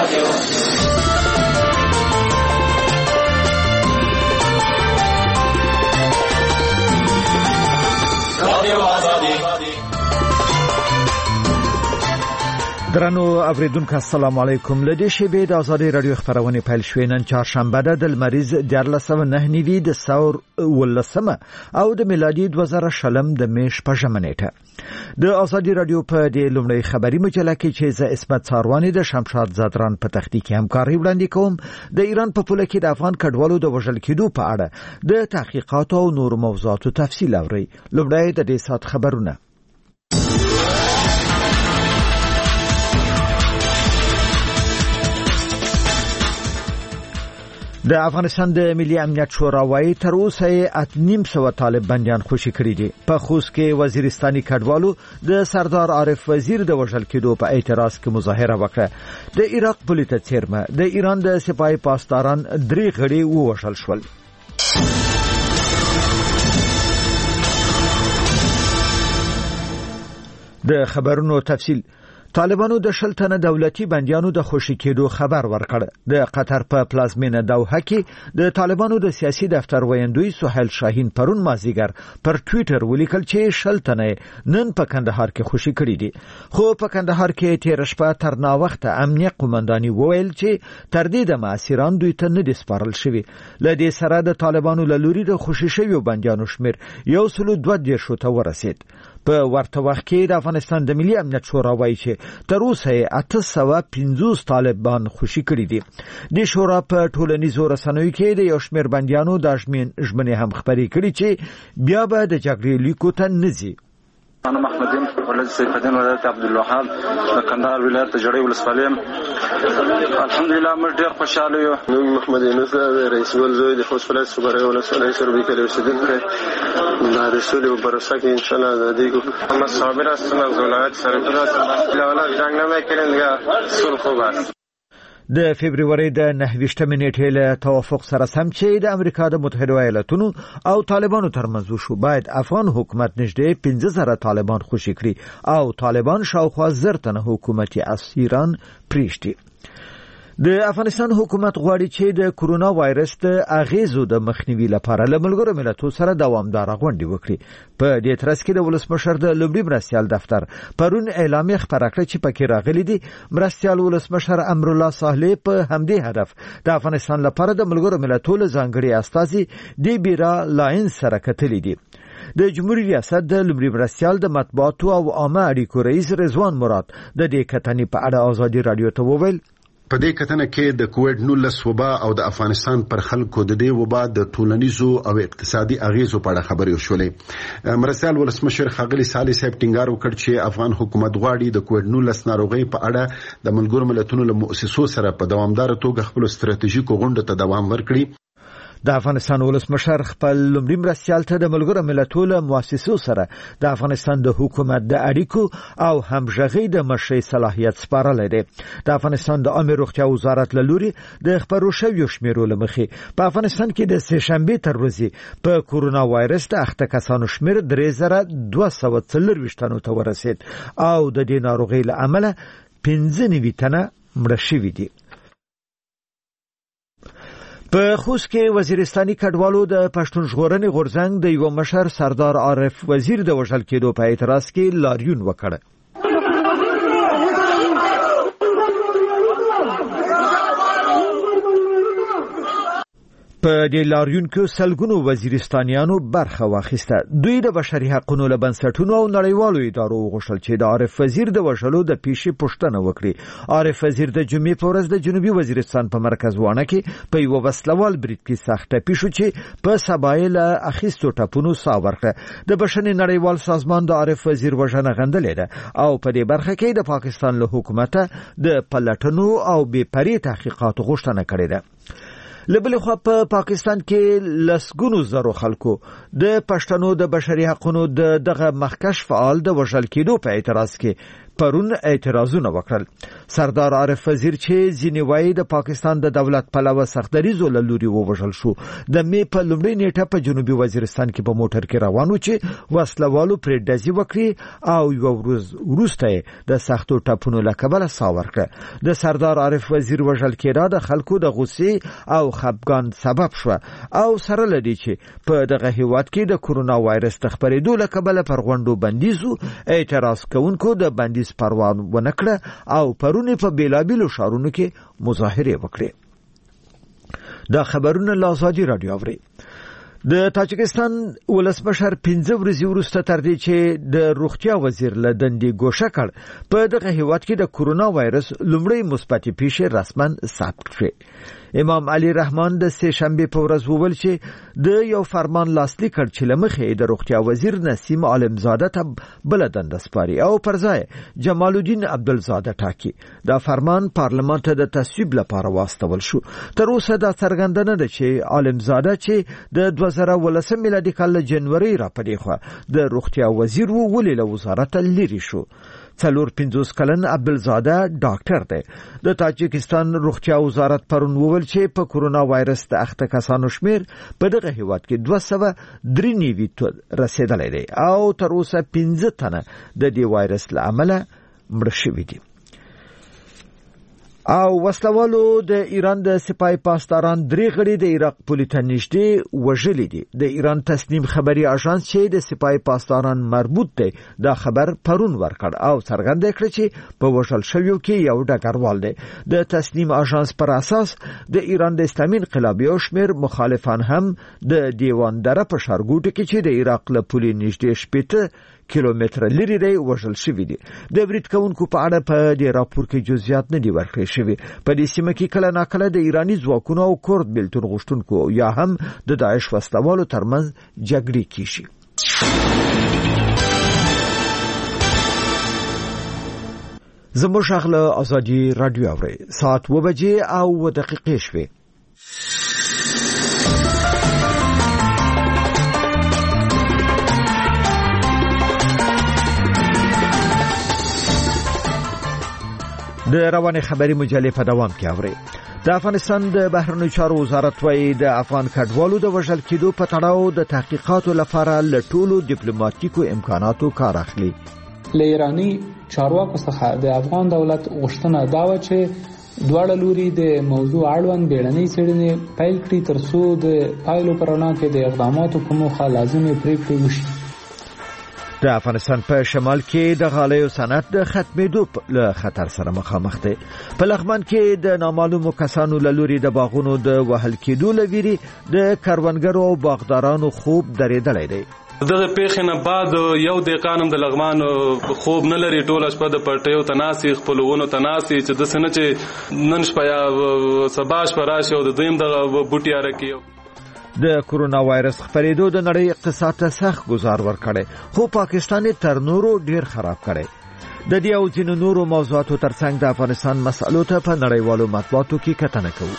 درنو اوریدونکو السلام علیکم. لدې شیبې د آزادي رادیو خبرونه پیل شوې. نن چهارشنبه ده د لمریز 1409 د ثور ولسمه او د میلادي 2000 د میش په ژمنېټه. د آزادي رادیو په د لومړی خبري مجله کې چې ز اسمت څاروانی د شمشاد زادران په تخنیک همکاري وړاندې کوم د ایران په پوله کې د افغان کډوالو د وژل کېدو په اړه د تحقیقات او نور موضوعاتو تفصیل اوري. لومړی د دې سات خبرونه. د افغانستان د ملي امنیت شورا وايي تر اوسه 800 طالب بندیان خوشي کړي دي. په خوست کې وزیرستاني کډوالو د سردار عارف وزیر د وژل کېدو په اعتراض کې مظاهره وکړه. د عراق پولیس چیرمه د ایران د سپاه پاسداران 3 غړي ووژل شول. د خبرونو تفصیل. طالبانو د 10 تنه دولتي بندیانو د خوشي کېدو خبر ورکړ. د قطر په پلازمینه دوحه کې د طالبانو د سیاسي دفتر ویندوی سهیل شاهین پرون مازیګر پر ټوئیټر ولیکل چې 10 تنه نن په کندهار کې خوشي کړي دي. خو په کندهار کې تیر شپه تر نا وخت امنیه قومنداني وویل چې تر دې د ماسیران دوی ته نه دي سپارل شوی. لدې سره د طالبانو لوري د خوشي شویو بندیانو شمیر 122 ته ورسید. په ورته وخت کې د افغانستان د ملي امنیت شورا وایي چې تر اوسه 850 طالبان خوشي کړي دي. د شورا په ټولنیزو رسنیو کې د یو شمېر بندیانو د ژمنې هم خبرې کړي چې بیا به د جګړې لیکو ته نځي. انا محمدین ولد سید الدین ولایت عبدالوهاب د کندهار ولایت جړی ولسوالۍ. الحمدلله موږ ډېر خوشاله یو. محمد یونس رئیس ول زوی د خوست ولایت صبره ولسوالۍ سره به کلی اوسیدونکی د رسول او برسه کې ان شاء الله د دې محمد صابر هستم از ولایت سرپور هستم. لاولا جنگ نمیکنن دیگه صلح خوب است. د فبرवरी د 29 نیټې له توافق سره سم چې د امریکا د متحده ایالاتونو او طالبانو ترمنځ وشو، باید افغان حکومت نږدې 15000 طالبان خوشي کړي او طالبان شاوخوا 1000 تنه حکومتي اسیران پریږدي. د افغانستان حکومت غواړي چې د کورونا وایرس د اغیزو د مخنیوي لپاره له ملګرو ملتونو سره دوامداره غونډې وکړي. په دې ترڅ کې د ولسمشر د لومړي مرستیال دفتر پرون اعلامیه خپره کړه چې پکې راغلي دي مرستیال ولسمشر امرالله صالح په همدې هدف د افغانستان لپاره د ملګرو ملتونو ځانګړي استازي دی بیرا لاین سره کتلي دي. د جمهوریت ریاست د لومړي مرستیال د مطبوعاتو او عامه اړیکو رئیس رضوان مراد د دې کتنې په اړه آزادي رادیو ته وویل په دې کتنه کې د کووډ-19 وبا او د افغانستان پر خلکو د دې وبا د ټولنیزو او اقتصادي اغیزو په اړه خبرې وشولې. مرستیال ولسمشر ښاغلي صالح صاحب ټینګار وکړ چې افغان حکومت غواړي د کووډ-19 ناروغۍ په اړه د ملګرو ملتونو له مؤسسو سره په دوامدار توګه خپل ستراتیژیکو غونډو ته دوام ورکړي. د افغانستان ولسمشر خپل لومړي مرستیال ته د ملګرو ملتونو مؤسسو سره د افغانستان د حکومت د اړیکو او همغږۍ د مشرۍ صلاحیت سپارلی دی. د افغانستان د عامه روغتیا وزارت له لوري د خبرو شویو شمیرو له مخې په افغانستان کې د سه شنبې تر ورځې په کورونا وایرس د اخته کسانو شمیر 3240 ته ورسید او د دې ناروغۍ له امله 15 تنه مړه شوي دي. په خوست کې وزیرستاني کډوالو د پښتون ژغورنې غورځنګ د یو مشر سردار عارف وزیر د وژل کېدو په اعتراض کې لاریون وکړ. په دې لاریون کې سلګونو وزیرستانیانو برخه واخیسته. دوی د بشري حقوقو له بنسټونو او نړیوالو ادارو وغوښتل چې د عارف وزیر د وژلو د پیښې پوښتنه وکړي. عارف وزیر د جمعې په ورځ د جنوبي وزیرستان په مرکز وانه کې په یو وسلوال برید کې سخت ټپي شو چې په سبایل اخیستو ټپونو سا ورکړه. د بشري نړیوال سازمان د عارف وزیر وژنه غندلې ده او په دې برخه کې د پاکستان له حکومت د پلټنو او بې پرې تحقیقات غوښتنه کړې ده. لبل خو په پاکستان کې لسګونو زرو خلکو د پښتنو د بشري حقوقو دغه مخکش فعال د وژل کېدو په اعتراض کې پرون اعتراضونه وکړل. سردار عارف وزیر چې ځینې وایي د پاکستان د دولت پلوه سختدریزو له لوري ووژل شو. د می په لومړۍ نیټه په جنوبي وزیرستان کې په موټر کې روان و چې وسلوالو پرې ډزې وکړي او یو ورځ وروسته د سختو ټاپونو له کبله ساه ورکړه. د سردار عارف وزیر وژل کېدا د خلکو د غصې او خپګان سبب شو او سره لدی چې په دغه هیواد کې د کورونا وایرس د خپرېدو له کبله پر غونډو بندیزو اعتراض کوونکو د بندیز پروا ونه کړه او پرونی په بیلابیلو ښارونو کې مظاهره وکړه. دا خبرونه له ازادي رادیو اوري. د تاجکستان ولسمشر 15 ورځې وروسته تر دې چې د روغتیا وزیر له دندې ګوښه کړ په دغه هیواد کې د کورونا وایرس لومړی مثبت پیښه رسما ثبت شوه. امام علي رحمان د سه شنبه په ورځ وویل چې د یو فرمان لاسلیک کړ چې لمخې د روغتیا وزیر نسیم عالمزاده ته بل دنده سپاري او پر ځای جمال الدین عبدالزاده ټاکي. دا فرمان پارلمان ته د تصویب لپاره واستول شو. تر اوسه دا څرګندونه ده چې عالمزاده چې د 2019 میلادي کال جنوري را پدې خو د روغتیا وزیر ولې له وزارت لري شو. 45 کلن عبدالزاده ډاکټر دی. د تاجکستان روغتیا وزارت پرون وویل چې په کورونا وایرس د اخته کسانو شمیر په دغه هیواد کې 293 ته رسیدلی دی او تر اوسه 15 تنه د دې وایرس له امله مړه شوي دي. او وسلوالو د ایران د سپای پاسداران 3 غړي د عراق پولې ته نږدې وژلي دي. د ایران تسنیم خبري اژانس چې د سپای پاسداران مربوط دی دا خبر پرون ورکړ او څرګنده کړ چې په وژل شویو کې یو ډګروال دی. د تسنیم اژانس پر اساس د ایران د اسلامي انقلاب یو شمېر مخالفان هم د دیوان دره په ښارګوټو کې چې د عراق له پولې نږدې 70 کیلومتر لري دی وژل شوی دی. د برید کوونکو په اړه په دې راپور کې جزئیات نه دي ورکړل شوی. په دې سیمه کې کله ناکله د ایرانی ځواکونو او کورد بېلتون غوښتونکو یا هم د داعش وسلوالو ترمنځ جګړې کیږي. زموږ غږ ازادي رادیو اوري. ساعت 2:02 شوي. د رواني خبري مجلې په دوام کې اوري. د افغانستان د بهرنیو چارو وزارت وايي د افغان کډوالو د وژل کېدو په تړاو د تحقیقاتو لپاره له ټولو ډیپلوماټیکو امکاناتو کار اخلي. له ایرانی چارواکو څخه د افغان دولت غوښتنه دا و چې دواړه لوري د موضوع اړوند بیړنۍ څېړنې پیل کړي ترڅو د پایلو پر وړاندې کې د اقداماتو په موخه لازمي پریکړې وشي. د افغانستان په شمال کې د غالیو صنعت د ختمېدو له خطر سره مخامخ دی. په لغمان کې د نامعلومو کسانو له لوري د باغونو د وهل کېدو له ویرې د کروندګرو او باغدارانو خوب درېدلی دی. دغه پیښې نه بعد یو دهقان د لغمان خوب نه لري. ټول شپه د پټیو تناسي خپلونو تناسي چې د سنه چې نن شپه یا سبا شپه راشي او د دویم د بوټي ارکی. د کورونا وایرس خپرېدو د نړۍ اقتصاد ته سخت گزار ورکړي خو پاکستان تر نورو ډیر خراب کړي. د دې او ځینو نورو موضوعاتو ترڅنګ د افغانستان مسألو ته په نړیوالو مطبوعاتو کې کتنه کوو.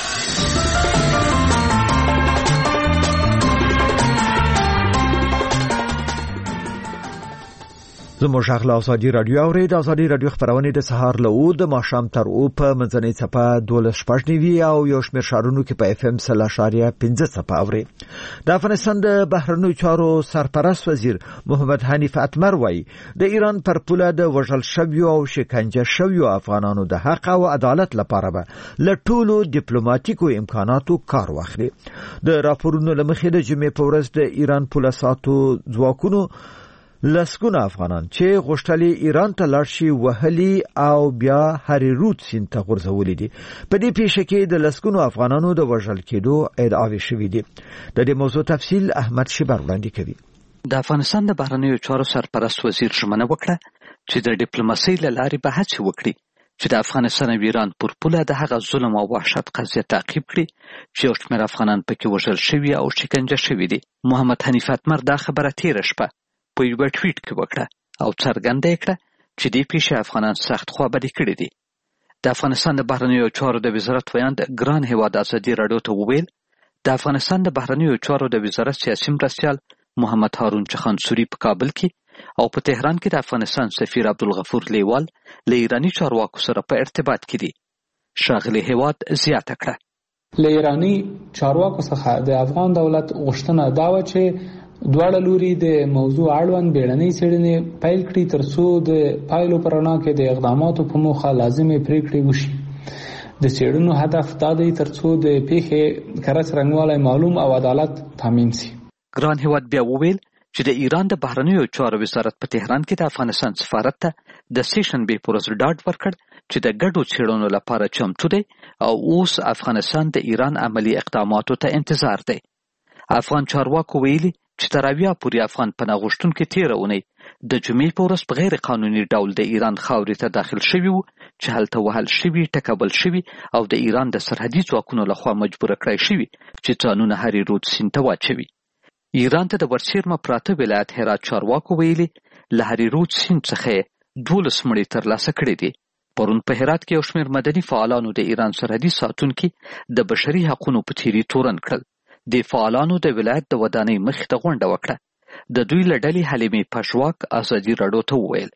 زموږ غږ ازادي رادیو اوري. د ازادي رادیو خبرونه د سهار له د ماښام تر په منځنۍ څپه 12:15 او یو شمېر ښارونو کې په FM 0.15 څپه اوري. د افغانستان د بهرنیو چارو سرپرست وزیر محمد حنیف اتمر وایي د ایران پر پوله د وژل شویو او شکنجه شویو افغانانو د حق او عدالت لپاره به له ټولو ډیپلوماټیکو امکاناتو کار واخلي. د راپورونو له مخې د جمعې په ورځ د ایران پوله ساتو ځواکونو لسګونه افغانان چې غوښتلې ایران ته لاړ شي وهلي او بیا هریرود سیند ته غورځولي دي. په دې پیښه کې د لسګونو افغانانو د وژل کېدو ادعاوې شوې دي. د دې موضوع تفصیل احمد شیبر وړاندې کوي. د افغانستان د بهرنیو چارو سرپرست وزیر ژمنه وکړه چې د ډیپلوماسۍ له لارې به هڅې وکړي چې د افغانستان او ایران پر پوله د هغه ظلم او وحشت قضیه تعقیب کړي چې یو شمېر افغانان پکې وژل شوي او شکنجه شوي دي. محمد حنیف اتمر دا خبره تېره شپه په یو ټویټ کې وکړه او څرګنده یې کړه چې دې پیښې افغانان سخت خوابدي کړي دي. د افغانستان د بهرنیو چارو د وزارت ویاند ګران هیواد ازادي راډیو ته وویل د افغانستان د بهرنیو چارو د وزارت سیاسي مرستیال محمد هارون چخانسوري په کابل کې او په تهران کې د افغانستان سفیر عبدالغفور لیوال له ایرانی چارواکو سره په ارتباط کې دي. ښاغلي هیواد زیاته کړه له ایرانی چارواکو څخه د افغان دولت غوښتنه دا وه چې دواړه لوري د موضوع اړوند بیړنۍ څېړنې پیل کړي ترڅو د پایلو په رڼا کې د اقداماتو په موخه لازمې پریکړې وشي. د څېړنو هدف دا دی ترڅو د پیښې کره څرنګوالی معلوم او عدالت تامین شي. ګران هیواد بیا وویل چې د ایران د بهرنیو چارو وزارت په تهران کې د افغانستان سفارت ته د سیشنبې په ورځ ډاډ ورکړ چې د ګډو څېړنو لپاره چمتو دی او اوس افغانستان د ایران عملی اقداماتو ته انتظار دی. افغان چارواکو ویلي چې تر اویا پورې افغان پناه غوښتونکي تېره اونۍ د جمعې په ورځ په غیر قانوني ډول د ایران خاورې ته داخل شوي وو چې هلته وهل شوي، ټکول شوي او د ایران د سرحدي ځواکونو لخوا مجبوره کړای شوي چې ځانونه هرې رود سیند ته واچوي. ایران ته د ورسیرمه پراته ولایت هرات چارواکو ویلي له هرې رود سیند څخه 12 مړي ترلاسه کړي دي. پرون په هرات کې یو شمېر مدني فعالانو د ایران سرحدي ساتونکي د بشري حقونو په تیري تورن کړل. د فعالانو د ولایت د ودانۍ مخې ته غونډه وکړه. د دوی له ډلې حلیمې پژواک ازادي راډیو ته وویل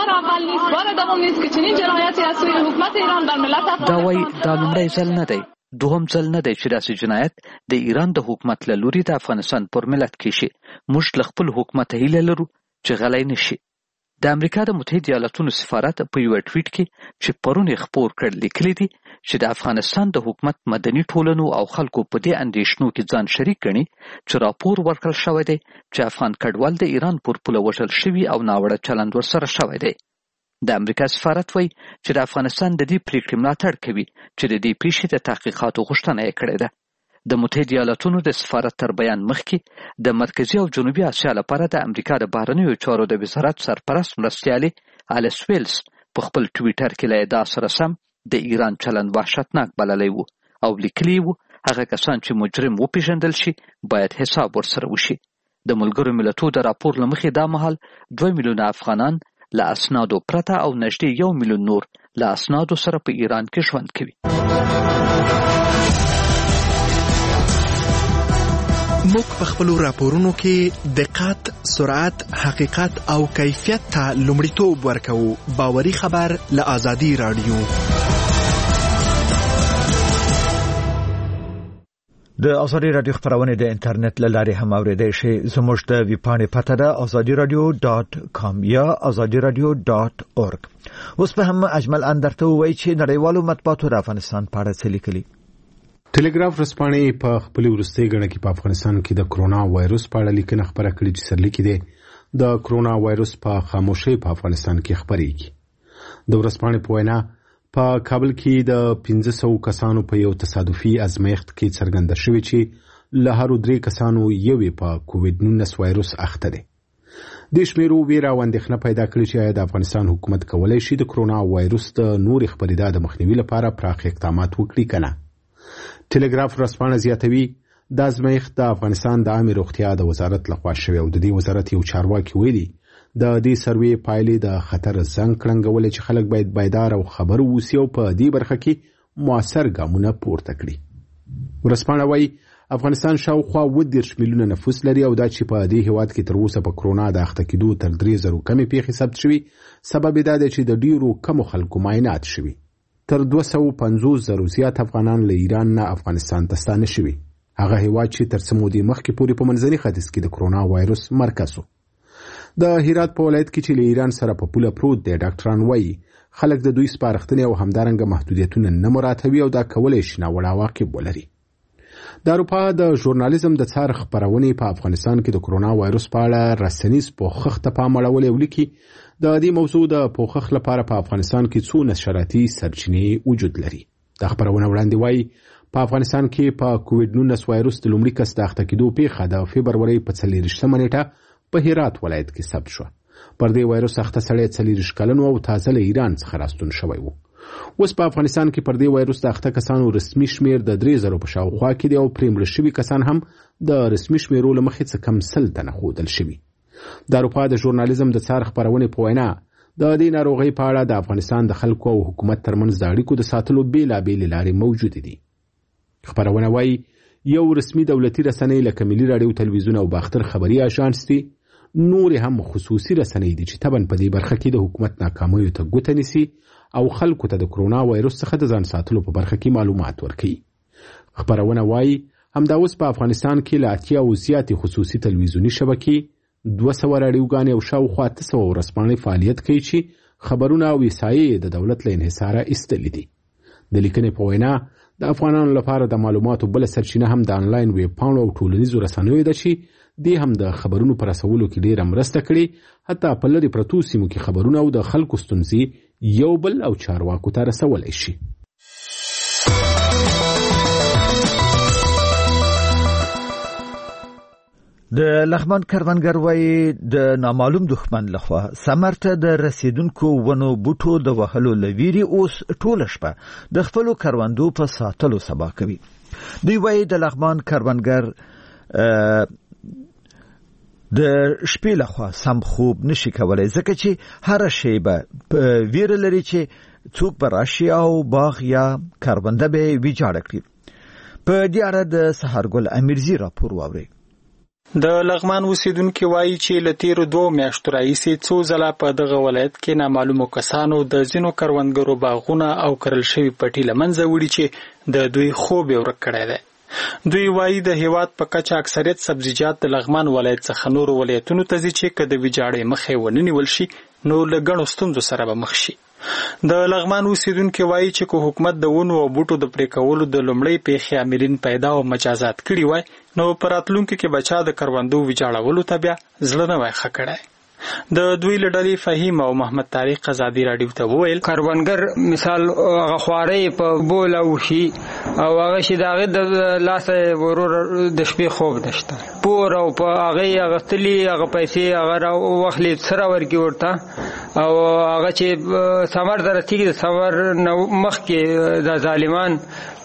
دا وایي دا لومړی ځل نه دی، دوهم ځل نه دی چې داسې جنایت د ایران د حکومت له لوري د افغانستان پر ملت کېږي. موږ له خپل حکومت هیله لرو چې غلی نه شي. د امریکا د متحده ایالاتونو سفارت په یو ټویټ کې چې پرون یې خپور کړ لیکلي دي چې د افغانستان د حکومت مدني ټولنو او خلکو په دې اندېښنو کې ځان شریک ګڼي چې راپور ورکړل شوی دی چې افغان کډوال د ایران پر پوله وژل شوي او ناوړه چلند ورسره شوی دی. د امریکا سفارت وایي چې د افغانستان د دې پریکړې ملاتړ کوي چې د دې پیښې د تحقیقاتو غوښتنه یې کړې ده. د متحده ایالاتونو د سفارت تر بیان مخکې د مرکزي او جنوبي اسیا لپاره د امریکا د بهرنیو چارو د وزارت سرپرست مرستیالي الیس ویلز په خپل ټویټر کې له ادعا سره سم د ایران چلند وحشتناک بللی وو او لیکلي وو هغه کسان چې مجرم وپېژندل شي باید حساب ورسره وشي. د ملګرو ملتونو د راپور له مخې دا مهال 2 میلیونه افغانان له اسنادو پرته او نږدې 1 میلیون نور له اسنادو سره په ایران کې ژوند کوي. موږ په خپلو راپورونو کې دقت، سرعت، حقیقت او کیفیت ته لومړیتوب ورکوو. باوري خبر له آزادي راډیو. د آزادي راډیو خبرونه د انټرنیټ له لارې هم اوریدای شئ. زموږ د ویبپاڼې پته ده azadiradio.com یا azadiradio.org. اوس په هم اجمل اندرته وایي چې نړیوالو مطبوعاتو د افغانستان په اړه څه لیکلي. ټلګراف رسپانې په خپل وروستي غړ کې په افغانستان کې د کرونا وایروس په اړه لیکنه خبره کړې چې سرلیکي ده د کرونا وایروس په خاموشۍ په افغانستان کې خبرېږي. د ورسپانې په وینا په کابل کې د 1500 کسانو په یو تصادفي ازمایښت کې څرګنده شوې چې له هر 3 کسانو یو په کووډ-19 وایروس اخته دي. د شمیرو ویره او اندېښنه پیدا کړې چې د افغانستان حکومت کولای شي د کرونا وایروس د نور خپرېدا د مخنیوي لپاره پراخ اقدامات وکړي کنه. ټلګراف رسپانه زیاتوي د ازمایښت د افغانستان د عامه روغتیا د وزارت لخوا شوی او د دې وزارت یو چارواکي ویلي د دې سروې پایلې د خطر زنګ کړنګولې چې خلک باید بیدار او خبر اوسي او په دې برخه کې موثر ګامونه پورته کړي. ورسپانه وایي افغانستان شاوخوا 10 میلیونه نفوس لري او دا چې په دې هیواد کې تر اوسه په کرونا د اخته کېدو تر 3000 کمې پیښې ثبت شوي. سبب دا دی چې د ډیرو کمو خلکو معاینات شوي. تر 250,000 زیات افغانان له ایران نه افغانستان ته ستانه شوي. هغه هیواد چې تر څه مودې مخکې پورې په منځني ختیځ کې د کرونا وایروس مرکز و. د هرات په ولایت کې چې له ایران سره په پوله پروت دی ډاکټران وایي خلک د دوی سپارښتنې او همدارنګه محدودیتونه نه مراعاتوي او دا کولی شي ناوړه عواقب ولري. د اروپا د ژورنالیزم د څار خپرونې په افغانستان کې د کرونا وایروس په اړه رسنیز پوښښ ته پام اړولی ولیکي د دې موضوع د پوښښ لپاره په افغانستان کې څو نشراتي سرچینې وجود لري. د خبرونه وړاندې وایي په افغانستان کې په کووډ-19 وایروس د لومړي کس د اخته کېدو پیښه د فبرورۍ په 24 نیټه په هرات ولایت کې ثبت شوه. پر دې وایروس اخته سړی 24 کلن او تازه له ایران څخه راستون شوی و. اوس په افغانستان کې پر دې وایروس د اخته کسانو رسمي شمیر د 3000 په شاوخوا کې دی او پرې مړه شوي کسان هم د رسمي شمیرو له مخې څه کم 100 تنه ښودل شوي. د اروپا د ژورنالیزم د څار خپرونې په وینا د دې ناروغۍ په اړه د افغانستان د خلکو او حکومت ترمنځ د اړیکو د ساتلو بېلابېلې لارې موجودې دي. خپرونه وایي یو رسمي دولتي رسنۍ لکه ملي راډیو، تلویزیون او باختر خبري اژانس دي نور هم خصوصي رسنۍ دي چې طبعا په دې برخه کې د حکومت ناکامیو ته ګوته نیسي او خلکو ته د کرونا وایروس څخه د ځان ساتلو په برخه کې معلومات ورکوي. خبرونه وايي همدا اوس په افغانستان کې له 80 زیاتې خصوصي تلویزیوني شبکې 200 راډیوګانې او شاوخوا 900 ورځپاڼې فعالیت کوي چې خبرونه او وسایل د دولت له انحصاره ایستلي دي. د لیکنې په وینا د افغانانو لپاره د معلوماتو بل سرچینه هم د آنلاین ویب پاڼو او ټولنیزو رسنیو ده چې دې هم د خبرونو پر رسولو کې ډېره مرسته کړې، حتی په لرې پرتو سیمو کې خبرونه او د خلکو ستونزې یو بل او چارواکو ته رسولی شي. د لغمان کروندګر وایي د نامعلوم دښمن لخوا ثمر ته د رسیدونکو ونو بوټو د وهلو لویری اوس ټوله شپه د خپلو کروندو په ساتلو سبا کوي. دوی وایي د لغمان کروندګر د شپې لخوا سم خوب نشي کولای ځکه چې هر شی به ویره لري چې څوک به راشي او باغ یا کرونده به ویجاړ کړي. په دې اړه د سحرګل امیرزي راپور واوري. د لغمان اوسیدونکو وایي چې له تیرو 2 میاشتو راهیسې څو ځله په دغه ولایت کې نامعلومو کسانو د ځینو کروندګرو باغونه او کرل شوي پټي له منځه وړي چې د دوی خوب یې ورک کړی دی. دوی وایي د هیواد په کچه اکثریت سبزیجات د لغمان ولایت څخه نورو ولایتونو ته ځي چې که د ویجاړۍ مخه ونه نیول شي نو له ګڼو ستونزو سره به مخ شي. د لغمان اوسیدونکو وایي چې که حکومت د ونو او بوټو د پرې کولو د لومړۍ پیښې عاملین پیدا او مجازات کړي وای نو په راتلونکي کې بچا د کروندو ویجاړولو ته بیا زړه نه وای ښه کړی. د دوی له ډلې فهیم او محمد طارق ازادي راډیو ته وویل کروندګر مثال هغه خوارې په بول او شي او هغه شي دغه د لاسه ورور د شپې خوب نشته پور او په هغه غتلی هغه پیسې هغه وخلې سره ورکی ورته او هغه چې ثمر درتیږي ثمر نو مخ کې د ظالمان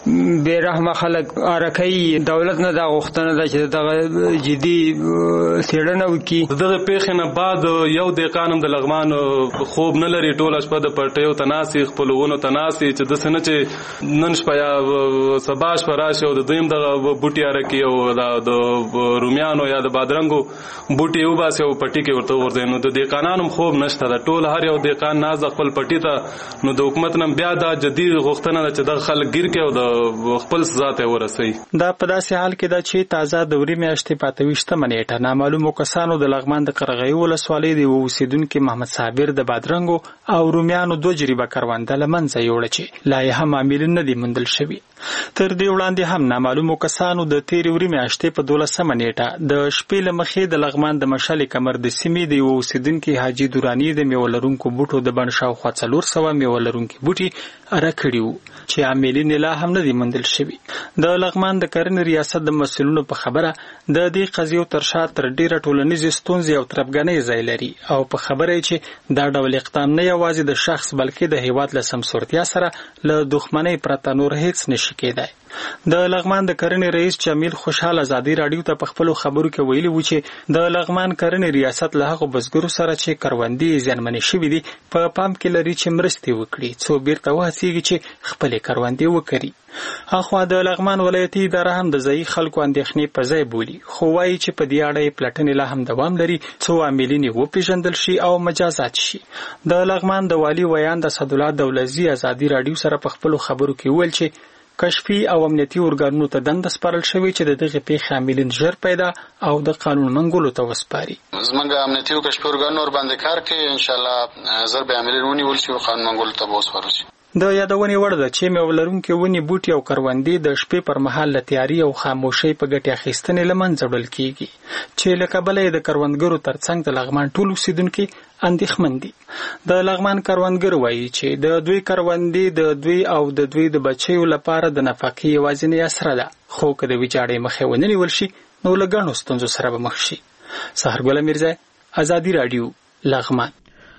بیرحمه خلک ارکای دولت نه دا غوښتنه ده چې دغه جدي سیړنه وکي. دغه پیښې نه بعد یو د قانون د لغمان خوب نه لري ټوله شپه د پټیو تناسي خپلونو تناسي چې د سنه چې نن شپه یا سبا شپه راشي او د دویم دغه بوټي ارکی او د رومیانو یا د بادرنګو بوټي وباسي او پټي کې ورته ورځي نو د قانونم خوب نشته د ټول هر یو د قانون ناز خپل پټي ته نو د حکومت نن بیا د جدي غوښتنه چې د خلک ګیر کې او د خپل ذات ورسي. دا په داسې حال کې دا چې تازه د وري میاشتې 25 منېټه نامعلومو کسانو د لغمان د قرغۍ ولسوالۍ د اوسیدونکو محمد صابر د بادرنګو او رومیانو 2 جریبه کرونده لمنځه یوړه چې لا یې هم عاملین نه دي موندل شوي. تر دې وړاندې هم نامعلومو کسانو د تیرې وري میاشتې په 12 منېټه د شپې له مخې د لغمان د مشال کمر د سیمې د اوسیدونکو حاجی دورانی د میولرونکو بوټو د بن شاوخوا 400 میولرونکو بوټي راکړیو چې عاملین لا هم نه دي موندل شوي. د لغمان د کرنې ریاست د مسؤلینو په خبره د دې قضیو تر شا تر ډیره ټولنیزې ستونزې او تربګنۍ ځای لري او په خبره چې دا ډول اقدام نه یوازې د شخص بلکې د هیواد له سمسورتیا سره له دښمنۍ پرته نور هیڅ نشي کېدای. د لغمان د کرنې رئیس جمیل خوشحال ازادي راډیو ته په خپل خبرو کې ویلي و چې د لغمان کرنې ریاست له هغو بزګرو سره چې کروندې زیانمنې شوي دي په پام کې لري چې مرستې وکړي څو بیرته وهڅېږي چې خپلې کروندې وکړي. اخوا د لغمان ولایتي اداره هم د ځایي خلکو اندېښنې په ځای بولي خو وایي چې په دې اړه یې پلټنې لا هم دوام لري څو عاملین یې وپېژندل شي او مجازات شي. د لغمان د والي ویاند اسدالله دولزي ازادي راډیو سره په خپلو خبرو کې وویل چې کشفي او امنیتي ارګانونو ته دنده سپارل شوې چې د دغه پیښې عاملین ژر پیدا او د قانون منګولو ته وسپاري. زمونږ امنیتي او کشفي ارګانونو ور باندې کار کوي ان شاء الله زر به عاملین ونیول شي او قانون منګولو ته وسپارل شي. د یادونې وړ ده چې میولرونکو ونی بوټي او کروندې د شپې پر مهال له تیاری او خاموشۍ په ګټې اخیستنې لمنځه وړل کیږي چې له کبله د کروندګرو ترڅنګ د لغمان ټول اوسیدونکو اندېښمن دي. د لغمان کروندګر وایي چې د دوی کروندې د دوی او د دوی د بچیو لپاره د نفقې یوازینۍ اسره ده خو که د ویجاړۍ مخه ونه نیول شي نو له ګڼو ستونزو سره به مخ شي. سحرګل میرزا ازادي راډیو لغمان.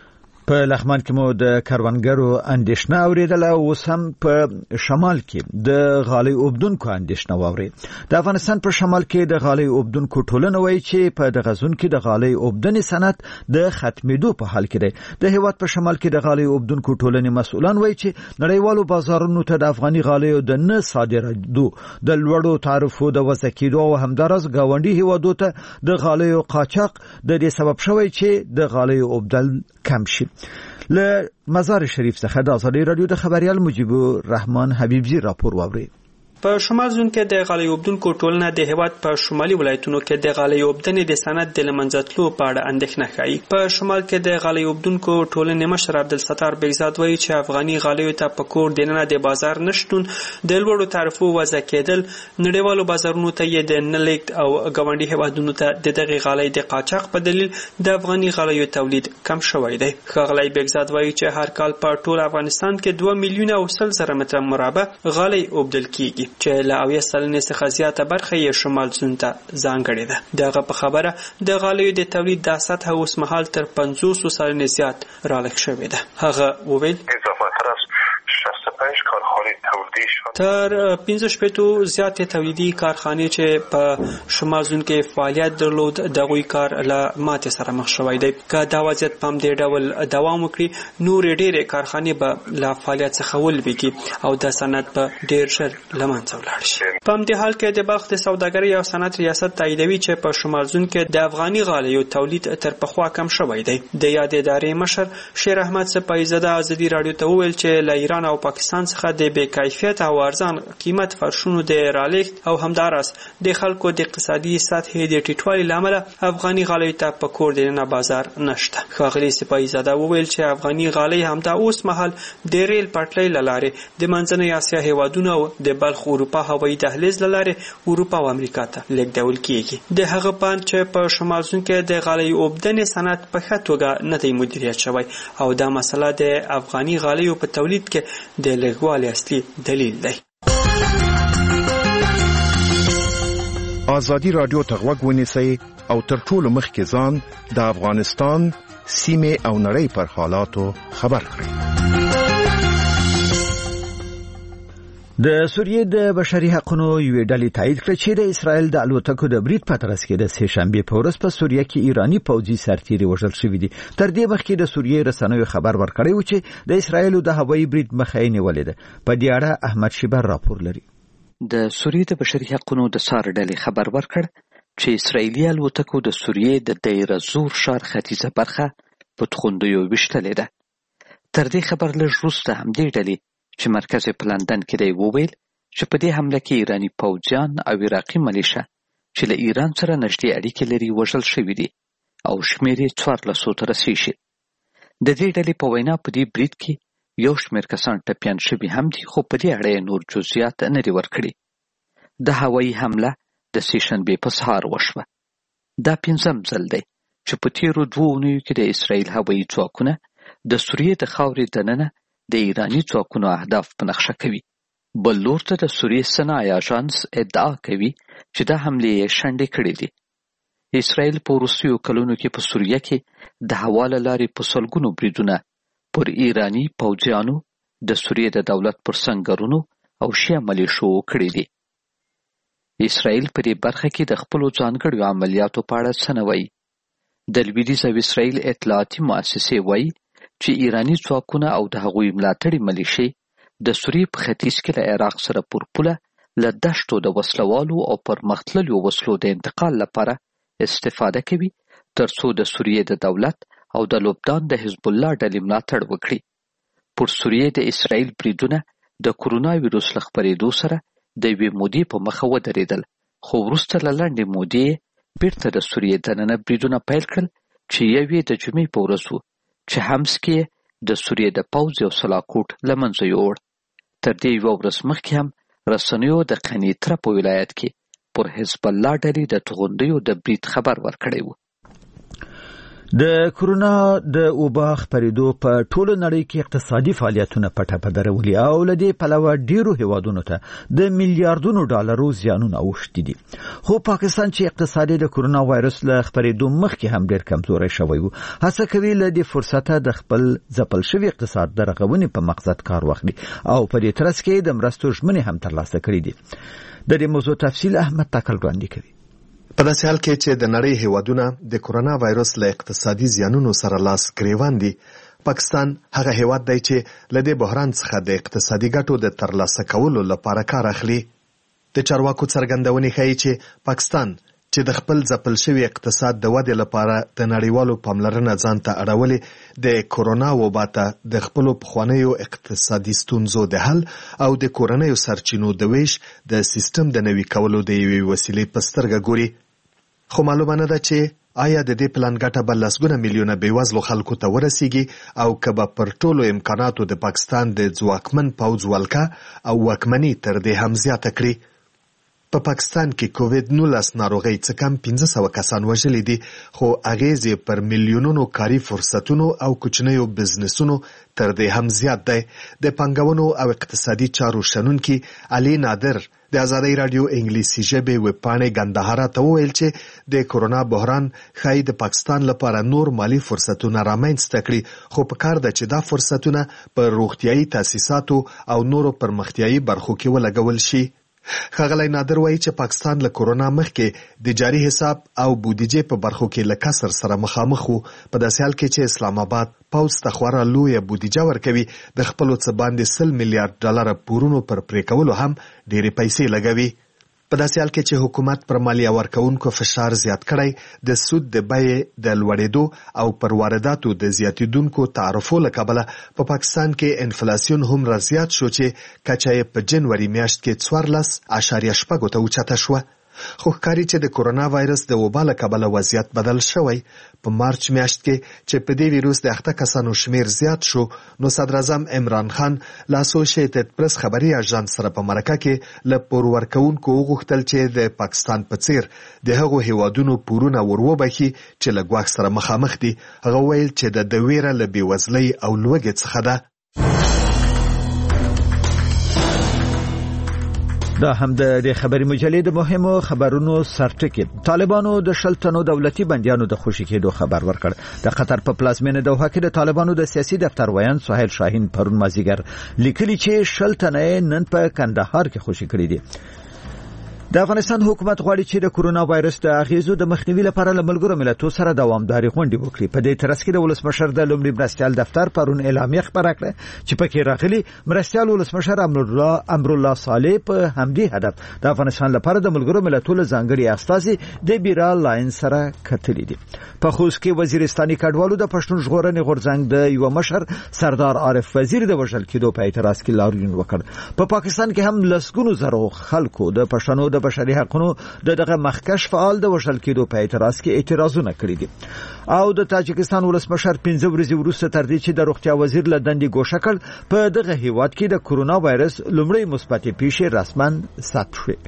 په لغمان کې مو د کاروانګرو اندېښنه اوریدله، اوس هم په شمال کې د غالۍ اوبدونکو اندېښنه واوري. د افغانستان په شمال کې د غالۍ اوبدونکو ټولنه وایي چې په دغه ځون کې د غالۍ اوبدنې صنعت د ختمېدو په حال کې دی. د هیواد په شمال کې د غالۍ اوبدونکو ټولنې مسؤلان وایي چې نړیوالو بازارونو ته د افغاني غالیو د نه صادرېدو، د لوړو تعرفو د وضع کېدو او همداراز ګاونډي هیوادو ته د غالیو قاچاق د دې سبب شوی چې د غالیو اوبدل کم شي. له مزار شریف څخه د ازادي رادیو د خبريال مجيب الرحمن حبيبزي راپور واوري. په شمال زون کې د غالۍ اوبدونکو ټولنه د هیواد په شمالي ولایتونو کې د غالۍ اوبدنې د صنعت د لمنځتلو په اړه اندېښنه ښيي. په شمال کې د غالۍ اوبدونکو ټولنې مشر عبدالستار بیگزاد وایي چې افغاني غالیو ته په کور دننه د بازار نشټون، د لوړو تعرفو وضع کېدل، نړیوالو بازارونو ته یې د نه لیږد او ګاونډي هیوادونو ته د دغې غالۍ د قاچاق په دلیل د افغاني غالیو تولید کم شوی دی. ښاغلی بیگزاد وایي چې هر کال په ټول افغانستان کې 2,100,000 متره مربع غالۍ اوبدل کیږي چې له 80% څخه زیاته برخه یې شمال زون ته ځانګړې ده. دغه په خبره د غالیو د تولید د سطح اوس مهال تر 500 سلنې زیات رالګ شوې ده. هغه وویل تر 15 زیاتې تولیدي کارخانې چې په شمال زون کې فعالیت درلود دغوی کار له ماتې سره مخ شوی دی. که دا وضعیت په همدې ډول دوام وکړي نورې ډېرې کارخانې به له فعالیت څخه ولویږي او د صنعت به ډېر ژر له منځه ولاړ شي. په همدې حال کې د بلخ د سوداګرۍ او صنعت ریاست تاییدوي چې په شمال زون کې د افغاني غالیو تولید تر پخوا کم شوی دی. د یاد ادارې مشر شیر احمد سپایزاده ازادي رادیو ته وویل چې له ایران او پاکستان څخه د بې کیفیت او ارزان قیمت فرشونو د رالیږد او همداراز د خلکو د اقتصادي سطحې د ټیټوالي له امله افغاني غالیو ته په کور دننه بازار نشته. ښاغلي سپایزاده وویل چې افغاني غالۍ همدا اوس مهال د ریل پټلۍ له لارې د منځنۍ اسیا هیوادونو او د بلخ اروپا هوایي دهلیز له لارې اروپا او امریکا ته لیږدول کیږي. د هغه پاند چې په شمال زون کې د غالۍ اوبدنې صنعت په ښه توګه نه دی مدیریت شوی او دا مسله د افغاني غالیو په تولید کې د لږوالي اصلي دلیل دی. ازادي رادیو ته غوږ ونیسئ او تر ټولو مخکې ځان د افغانستان سیمې او نړۍ پر حالاتو خبر کړئ. د سوریې د بشري حقوقو یوې ډلې تایید کړ چې د اسرائیل د الوتکو د برید په ترڅ کې د سه شنبه په ورځ په سوریه کې ایرانی پوځي سرتیري وژل شوی دي. تر دې وخت د سوریې رسنیو خبر ورکړی و چې د اسرائیل د هوایي برید مخه یې نیولې ده. په دې اړه احمد شیبر راپور لري. د سوریې د بشري حقوقو د سار ډلې خبر ورکړ چې اسرائیلي الوتکو د سوریې د دیر زور ښار ختیځه برخه په توغندیو وشتلې ده. تر دې خبر لږ وروسته همدې ډلې چې مرکز په لندن کې دی وویل چې په دې حمله کې ایرانی پوځیان او عراقي ملیشه چې له ایران سره نږدې اړیکې لري وژل شوي دي او شمېر یې 1400 ته رسیږي. د دې ډلې په وینا په دې برید کې یو شمېر کسان ټپیان شوي هم دي، خو په دې اړه نور جزئیات نه دي ورکړي. د هوایي حمله د سه شنبې په سهار وشوه. دا 5م ځل دی چې په تیرو 2 اونیو کې د اسرائیل هوایي ځواکونه د سوریې د خاورې دننه د ایرانی ځواکونو اهداف په نقشه کوي. بل لور ته د سوریې صنایع اژانس ادعا کوي چې دا حملې یې شنډې کړې دي. اسرائیل په وروستیو کلونو کې په سوریه کې د هوا له لارې په سلګونو بریدونه پر ایرانی پوځیانو، د سوریې د دولت پر سنگرونو او شیعه ملیشو کړې دي. اسرائیل په دې برخه کې د خپلو ځانګړو عملیاتو په اړه څه نه وایي. د لویدیځ او اسرائیل اطلاعاتي مؤسسې وایي چې ایرانی ځواکونه او د هغوی ملاتړي ملیشې د سوریې په ختیځ کې له عراق سره پر پوله له دشتو د وسلوالو او پرمختللو وسلو د انتقال لپاره استفاده کوي ترڅو د سوریې د دولت او د لبنان د حزب الله ډلې ملاتړ وکړي. پر سوریې د اسرائیل بریدونه د کرونا ویروس له خپرېدو سره د یوې مودې په مخه ودرېدل، خو وروسته له لنډې مودې بیرته د سوریې دننه بریدونه پیل کړل چې یوې د جمعې په ورځ و چې حمس کې د سوریې د پوځ یو سلاکوټ له منځه یووړ. تر دې یوه ورځ مخکې هم رسنیو د قنیطره په ولایت کې پر حزب الله ډلې د توغندیو د برید خبر ورکړی و. د کورونا د وبا خپرېدو په ټوله نړۍ کې اقتصادي فعالیتونه په ټپه درولي او لدې پلوه ډیرو هیوادونو ته د میلیارډونو ډالرو زیانونه اوښتي دي. خو پاکستان چې اقتصادي د کورونا وایرس له خپرېدو مخکې هم ډیر کمزوری شوی و، هڅه کوي لدې فرصته د خپل ځپل شوي اقتصاد د رغونې په مقصد کار واخلي او په دې ترڅ کې د مرستو ژمنې هم ترلاسه کړې دي. د دې موضوع تفصیل احمد تاکل وړاندې کوي. په داسې حال کې چې د نړۍ هیوادونه د کورونا وایرس له اقتصادي زیانونو سره لاس ګریوان دي، پاکستان هغه هیواد دی چې له دې بحران څخه د اقتصادي ګټو د ترلاسه کولو لپاره کار اخلي. د چارواکو څرګندونې ښیي چې پاکستان چې د خپل ځپل شوي اقتصاد د ودې لپاره د نړیوالو پاملرنه ځان ته اړولې د کورونا وبا ته د خپلو پخوانیو اقتصادي ستونزو د حل او د کورنیو سرچینو د ویش د سیستم د نوي کولو د یوې وسیلې په سترګه ګوري. خو معلومه نه ده چې آیا د دې پلان ګټه به لسګونه میلیونه بېوزلو خلکو ته ورسیږي او که به پر ټولو امکاناتو د پاکستان د ځواکمن پوځ ولکه او واکمني تر دې هم زیاته کړي. په پاکستان کې کووید-19 ناروغۍ څه کم 1500 کسان وژلي دي، خو اغیز یې پر میلیونونو کاري فرصتونو او کوچنیو بزنسونو تر دې هم زیات دی. د پانګونو او اقتصادي چارو شنونکي علي نادر د آزادۍ راډیو انګلیسي ژبې ویبپاڼې ګندهارا ته وویل چې د کورونا بحران ښایي د پاکستان لپاره نور مالي فرصتونه رامنځته کړي، خو په کار ده چې دا فرصتونه په روغتیايي تاسیساتو او نورو پرمختیايي برخو کې ولګول شي. ښاغلی نادر وایي چې پاکستان له کورونا مخکې د جاري حساب او بودیجې په برخو کې له کسر سره مخامخ و، په داسې حال کې چې اسلام آباد پوځ ته خورا لویه بودیجه ورکوي، د خپلو څه باندې 100 میلیارډ ډالره پورونو پر پرې کولو هم ډېرې پیسې لګوي. په داسې حال کې چې حکومت پر مالیه ورکوونکو فشار زیات کړی، د سود د بیې د لوړېدو او پر وارداتو د زیاتېدونکو تعرفو له کبله په پاکستان کې انفلاسیون هومره زیات شو چې کچه یې په جنوري میاشت کې 14.8 ته اوچته شوه. خو ښکاري چې د کورونا وایرس د وبا له کبله وضعیت بدل شوی. په مارچ میاشت کې چې په دې ویروس د 8 کسانو شمیر زیات شو، نو صدر اعظم عمران خان له اسوسییټډ پریس خبري اژانس سره په مرکه کې له پور ورکوونکو وغوښتل چې د پاکستان په څیر د هغو هیوادونو پورونه وروبخي چې له ګواښ سره مخامخ دي. هغه ویل چې د ویره له بېوزلۍ او لوږې څخه ده. دا هم د خبري مجلې د مهمو خبرونو سرټکی. طالبانو د 10 تنو دولتي بنديانو د خوشي کېدو خبر ورکړ. د قطر په پلازمینه دوحه کې د طالبانو د سیاسي دفتر ویان سهیل شاهین پرون مازیګر لیکلي چې 10 تنه نن په کندهار کې خوشي کړي دي. د افغانستان حکومت غواړي چې د کورونا وایرس د اغیزو د مخنیوي لپاره له ملګرو ملتونو سره دوامداري غونډې وکړي. په دې ترڅ کې د ولسمشر د لومړي مرستیال دفتر پرون اعلامیه خبره کړه چې پکې راغلي مرستیال ولسمشر امرالله صالح په همدې هدف د افغانستان لپاره د ملګرو ملتونو ځانګړي استازي د بیرا لاین سره کتلي دي. په خوست کې وزیرستاني کډوالو د پښتون ژغورنې غورځنګ د یو مشر سردار عارف وزیر د وژل کېدو په اعتراض کې لاریون وکړ. په پاکستان کې هم لسګونو زرو خلکو د پښتنو د بشري حقوقو دغه مخکش فعال د وژل کېدو په اعتراض کې اعتراضونه کړي دي. او د تاجکستان ولسمشر 15 ورځې وروسته تر دې چې د روغتیا وزیر له دندې ګوښه کړ، په دغه هیواد کې د کورونا وایرس لومړی مثبت پیښې رسماً ثبت شوې.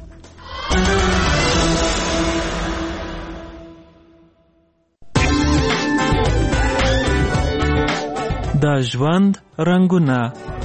د ژوند رنگونه.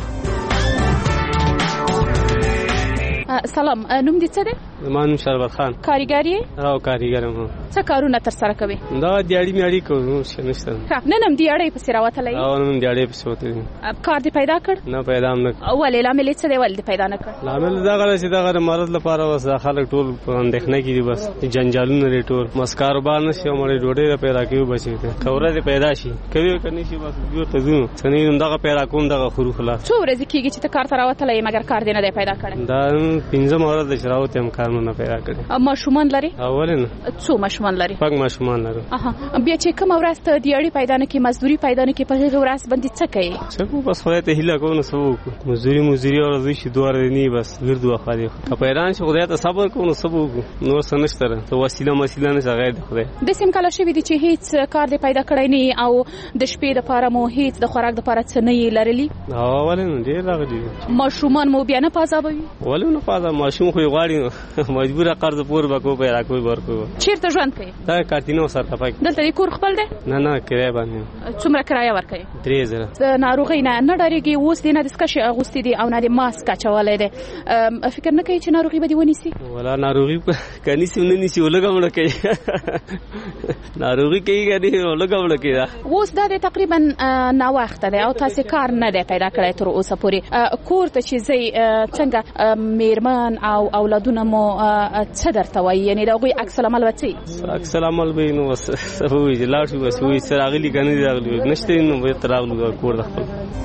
سلام، نوم دې څه دی؟ زما نوم شربت خان. کاریګر یې؟ او کاریګر یم. څه کارونه تر سره کوي؟ دا دیاړي میاړي کوم څه نشته. نن هم دیاړي پسې راوتلی؟ او نن دیاړي پسې وتلی. کار دې پیدا کړ؟ نه پیدا هم نه. ولې لامل څه دی ولې پیدا نه کړ؟ لامل دا غره چې دا مرض لپاره وس خلک ټول په اندېښنه کې دي، بس جنجالونه لري ټول، مس کاروبار نشي او مړې ډوډۍ پیدا کوي بچي ته. کوره دې پیدا شي کوي کني شي بس یو ته زو څنګه دغه پیدا کوم دغه خورو خلاص. څو ورځې کېږي چې ته کار ته راوتلی مګر کار دې نه دی پیدا کړی؟ دا 15 مورد د شراوت هم کارونه پیدا کړی. ماشومان لري؟ اولنه څو ماشومان لري؟ پک ماشومان لري. بیا چې کوم ورځ ته دیاړي پیدا نه کی مزدوري پیدا نه کی په هغه ورځ باندې څه کوي؟ څه بس خدای ته هیله کوو نو سبو مزدوري او رضی شي دوار نه بس ګردو خالي کپیران شو خدای ته صبر کوو نو سبو نور سنشتره ته وسیله نه غیر خدای. د سیم کله شوی دي چې هیڅ کار دې پیدا کړی نه او د شپې د پاره مو هیڅ د خوراک د پاره څه نه لرلی؟ اولنه ډیر راغلی. ماشومان مو بیا نه پازابوي؟ ولونه پازا ماشوم خو غواړي مجبور قرض پور بکو پیدا کوي ورکو. چیرته ژوند کوي؟ دا کاتینو سره پک. دلته کور خپل دی؟ نه کرایه باندې. څومره کرایه ورکوي؟ 3000. ناروغي نه ډاریږي اوس دې نه د سکشي اغوستي دي او نه د ماسک اچولې دي. فکر نه کوي چې ناروغي به دې ونیسي؟ ولا ناروغي کني سونه نيسي ولګم لکه ناروغي کوي غني ولګم لکه. اوس دا تقریبا نا وخت دی او تاسو کار نه دی پیدا کړی تر اوسه پورې. کور ته چې زی څنګه میرمن او اولادونه مو څه درته وایي؟ یعنی دا غوي عکس العمل وتی؟ عکس العمل به نو سوي لاړ شو بس وي سراغلي کنه دی راغلی نشته نو به تراغلو کور د خپل.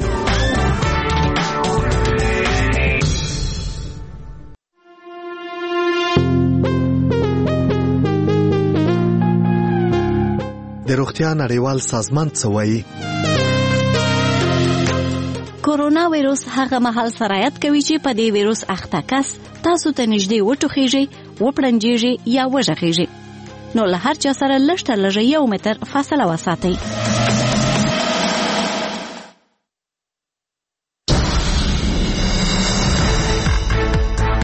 د روغتیا نړیوال سازمان څه وایي؟ کورونا وایروس هغه مهال سرایت کوي چې په دې وایروس اخته کس تاسو ته نږدې وټوخیږي، وپړنجیږي یا وژغیږي. نو له هر چا سره لږ تر لږه 1 متر فاصله وساتئ.